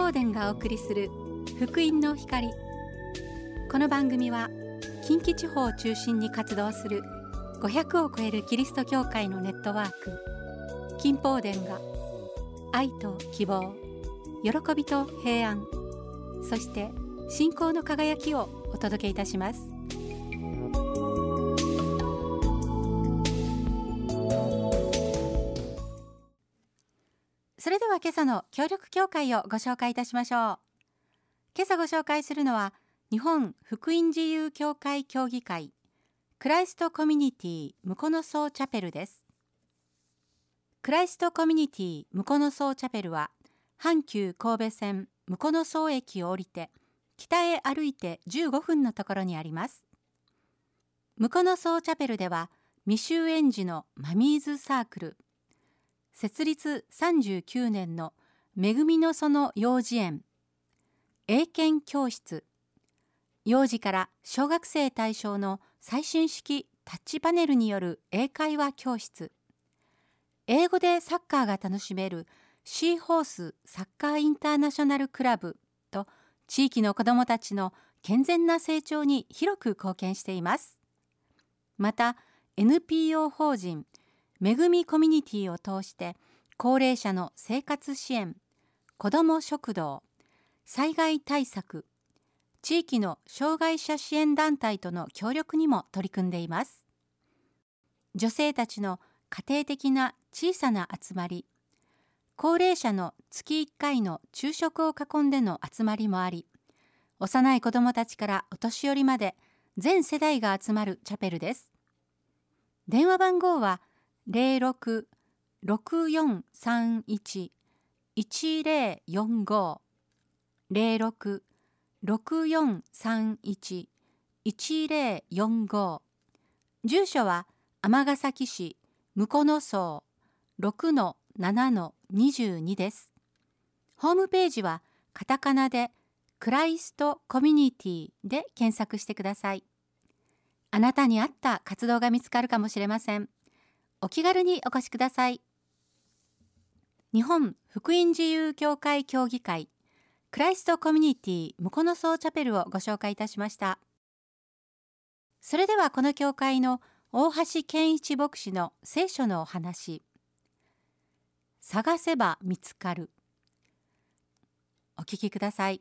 報殿がお送りする福音の光。この番組は近畿地方を中心に活動する500を超えるキリスト教会のネットワーク金報殿が愛と希望、喜びと平安、そして信仰の輝きをお届けいたします。それでは今朝の協力教会をご紹介いたしましょう。今朝ご紹介するのは日本福音自由教会協議会クライストコミュニティ向野荘チャペルです。クライストコミュニティ向野荘チャペルは阪急神戸線向野荘駅を降りて北へ歩いて15分のところにあります。向野荘チャペルでは未就園児のマミーズサークル、設立39年の恵みの園幼児園、英検教室、幼児から小学生対象の最新式タッチパネルによる英会話教室、英語でサッカーが楽しめるシーホースサッカーインターナショナルクラブと地域の子どもたちの健全な成長に広く貢献しています。また NPO 法人めぐみコミュニティを通して高齢者の生活支援、子ども食堂、災害対策、地域の障害者支援団体との協力にも取り組んでいます。女性たちの家庭的な小さな集まり、高齢者の月1回の昼食を囲んでの集まりもあり、幼い子どもたちからお年寄りまで全世代が集まるチャペルです。電話番号は06-6431-1045 06-6431-1045。住所は尼崎市向野荘 6-7-22 です。ホームページはカタカナでクライストコミュニティで検索してください。あなたに合った活動が見つかるかもしれません。お気軽にお越しください。日本福音自由教会協議会クライストコミュニティ向野荘チャペルをご紹介いたしました。それではこの教会の大橋健一牧師の聖書のお話、探せば見つかる。お聞きください。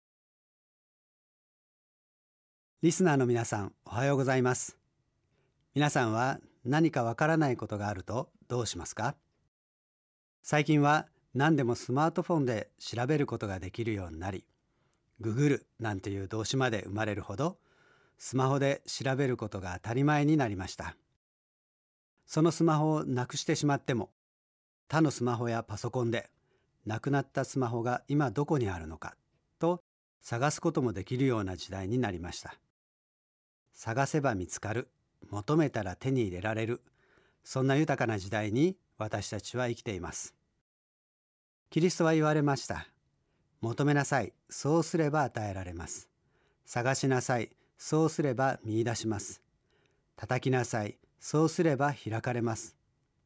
リスナーの皆さん、おはようございます。皆さんは何かわからないことがあるとどうしますか？最近は何でもスマートフォンで調べることができるようになり、ググるなんていう動詞まで生まれるほど、スマホで調べることが当たり前になりました。そのスマホをなくしてしまっても、他のスマホやパソコンで、なくなったスマホが今どこにあるのかと探すこともできるような時代になりました。探せば見つかる、求めたら手に入れられる、そんな豊かな時代に私たちは生きています。キリストは言われました。求めなさい、そうすれば与えられます。探しなさい、そうすれば見出します。叩きなさい、そうすれば開かれます。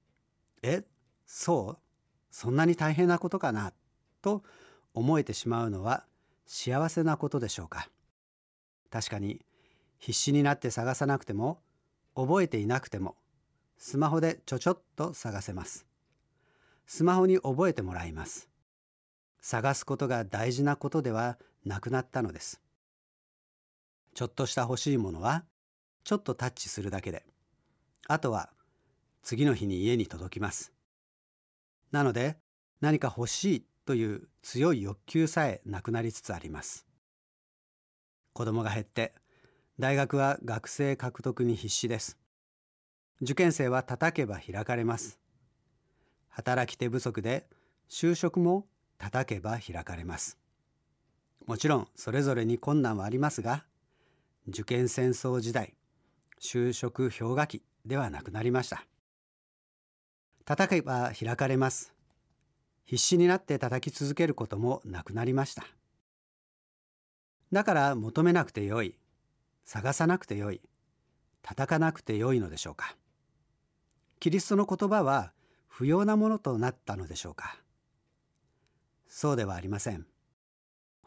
そう？そんなに大変なことかなと思えてしまうのは幸せなことでしょうか。確かに必死になって探さなくても、覚えていなくても、スマホでちょっと探せます。スマホに覚えてもらいます。探すことが大事なことではなくなったのです。ちょっとした欲しいものは、ちょっとタッチするだけで、あとは次の日に家に届きます。なので、何か欲しいという強い欲求さえなくなりつつあります。子供が減って、大学は学生獲得に必死です。受験生は叩けば開かれます。働き手不足で就職も叩けば開かれます。もちろんそれぞれに困難はありますが、受験戦争時代、就職氷河期ではなくなりました。叩けば開かれます。必死になって叩き続けることもなくなりました。だから求めなくてよい、探さなくてよい、叩かなくてよいのでしょうか。キリストの言葉は不要なものとなったのでしょうか。そうではありません。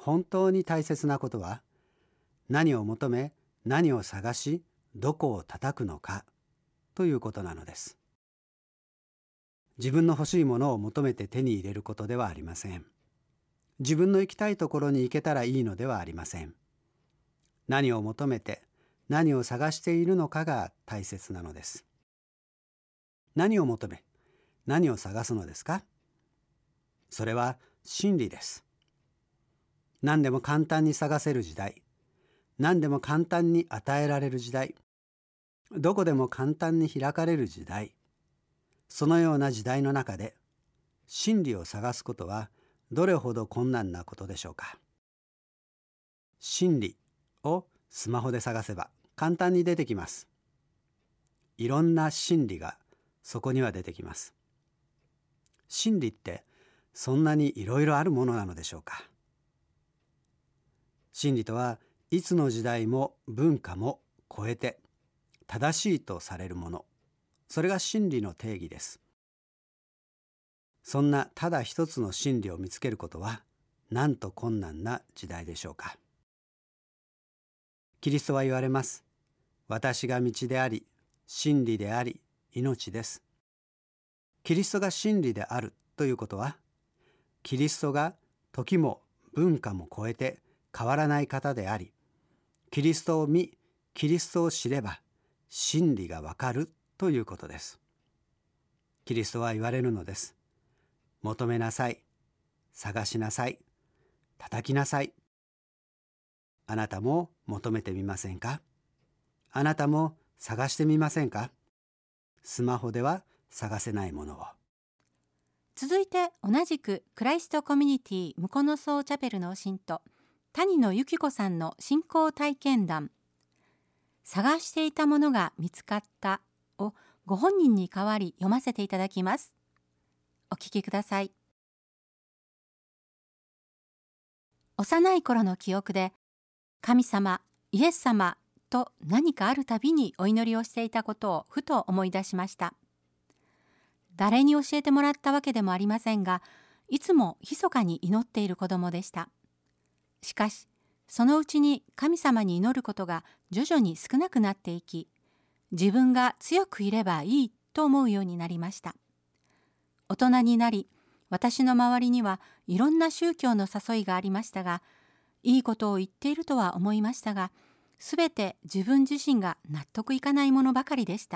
本当に大切なことは、何を求め、何を探し、どこを叩くのかということなのです。自分の欲しいものを求めて手に入れることではありません。自分の行きたいところに行けたらいいのではありません。何を求めて、何を探しているのかが大切なのです。何を求め、何を探すのですか？それは真理です。何でも簡単に探せる時代、何でも簡単に与えられる時代、どこでも簡単に開かれる時代、そのような時代の中で真理を探すことはどれほど困難なことでしょうか。真理をスマホで探せば簡単に出てきます。いろんな真理がそこには出てきます。真理ってそんなにいろいろあるものなのでしょうか。真理とはいつの時代も文化も超えて正しいとされるもの、それが真理の定義です。そんなただ一つの真理を見つけることはなんと困難な時代でしょうか。キリストは言われます。私が道であり、真理であり、命です。キリストが真理であるということは、キリストが時も文化も超えて変わらない方であり、キリストを見、キリストを知れば真理がわかるということです。キリストは言われるのです。求めなさい、探しなさい、叩きなさい。あなたも求めてみませんか？あなたも探してみませんか？スマホでは探せないものを。 続いて同じくクライストコミュニティ向野荘チャペルの信徒谷野由紀子さんの信仰体験談、探していたものが見つかったをご本人に代わり読ませていただきます。お聞きください。幼い頃の記憶で、神様、イエス様と何かあるたびにお祈りをしていたことをふと思い出しました。誰に教えてもらったわけでもありませんが、いつも密かに祈っている子供でした。しかし、そのうちに神様に祈ることが徐々に少なくなっていき、自分が強くいればいいと思うようになりました。大人になり、私の周りにはいろんな宗教の誘いがありましたが、いいことを言っているとは思いましたが、すべて自分自身が納得いかないものばかりでした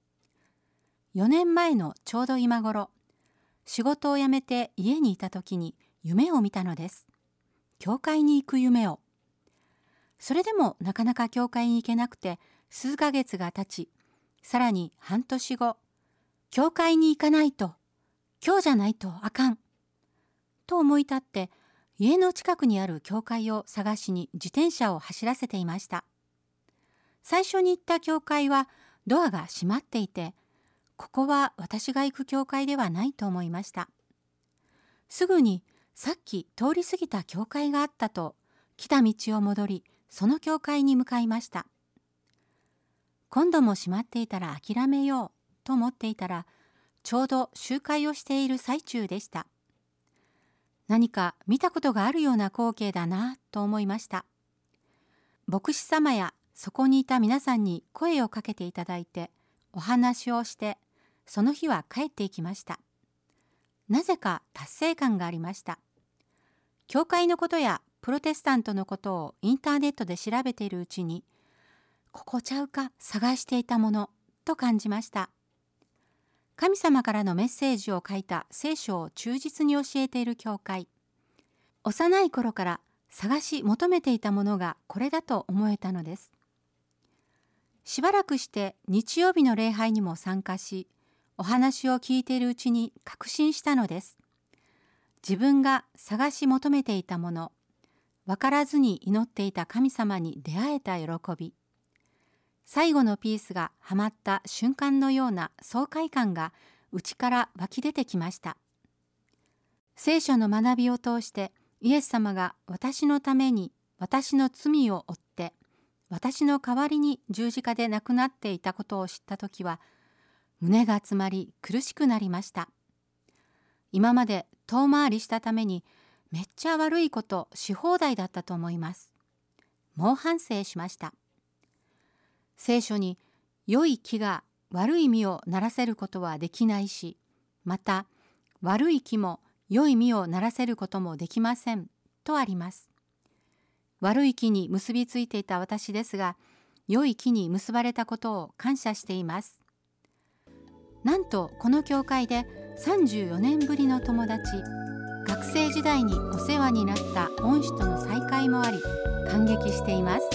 。4年前のちょうど今頃、仕事を辞めて家にいた時に夢を見たのです。教会に行く夢を。それでもなかなか教会に行けなくて数ヶ月が経ち、さらに半年後、教会に行かないと、今日じゃないとあかん。と思い立って、家の近くにある教会を探しに自転車を走らせていました。最初に行った教会はドアが閉まっていて、ここは私が行く教会ではないと思いました。すぐにさっき通り過ぎた教会があったと、来た道を戻り、その教会に向かいました。今度も閉まっていたら諦めようと思っていたら、ちょうど集会をしている最中でした。何か見たことがあるような光景だなと思いました。牧師様やそこにいた皆さんに声をかけていただいて、お話をして、その日は帰っていきました。なぜか達成感がありました。教会のことやプロテスタントのことをインターネットで調べているうちに、ここちゃうか探していたものと感じました。神様からのメッセージを書いた聖書を忠実に教えている教会。幼い頃から探し求めていたものがこれだと思えたのです。しばらくして日曜日の礼拝にも参加し、お話を聞いているうちに確信したのです。自分が探し求めていたもの、分からずに祈っていた神様に出会えた喜び、最後のピースがはまった瞬間のような爽快感が内から湧き出てきました。聖書の学びを通してイエス様が私のために私の罪を負って私の代わりに十字架で亡くなっていたことを知ったときは胸が詰まり苦しくなりました。今まで遠回りしたためにめっちゃ悪いことし放題だったと思います。猛反省しました。聖書に良い木が悪い実をならせることはできないし、また悪い木も良い実をならせることもできませんとあります。悪い木に結びついていた私ですが、良い木に結ばれたことを感謝しています。なんとこの教会で34年ぶりの友達、学生時代にお世話になった恩師との再会もあり、感激しています。